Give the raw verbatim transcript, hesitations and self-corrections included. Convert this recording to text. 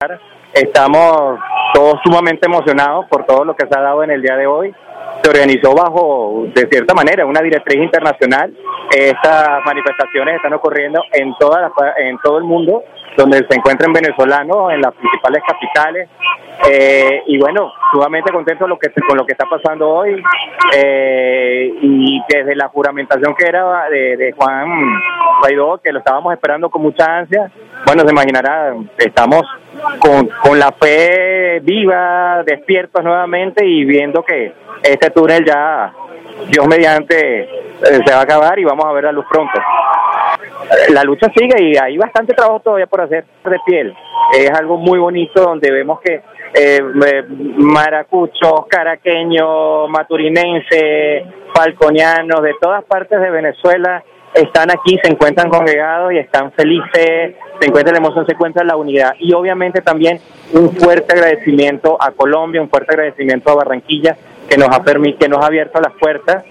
Estamos todos sumamente emocionados por todo lo que se ha dado en el día de hoy. Se organizó bajo, de cierta manera, una directriz internacional. Estas manifestaciones están ocurriendo en, toda la, en todo el mundo, donde se encuentran venezolanos, en las principales capitales. Eh, y bueno, sumamente contento lo que, con lo que está pasando hoy. Eh, y desde la juramentación que era de, de Juan Guaidó, que lo estábamos esperando con mucha ansia, bueno, se imaginará, estamos con, con la fe viva, despiertos nuevamente y viendo que este túnel ya, Dios mediante, eh, se va a acabar y vamos a ver la luz pronto. La lucha sigue y hay bastante trabajo todavía por hacer de piel. Es algo muy bonito donde vemos que eh, maracuchos, caraqueños, maturinenses, falconianos, de todas partes de Venezuela están aquí, se encuentran congregados y están felices, se encuentra la emoción, se encuentra la unidad. Y obviamente también un fuerte agradecimiento a Colombia, un fuerte agradecimiento a Barranquilla, que nos ha permitido, que nos ha abierto las puertas.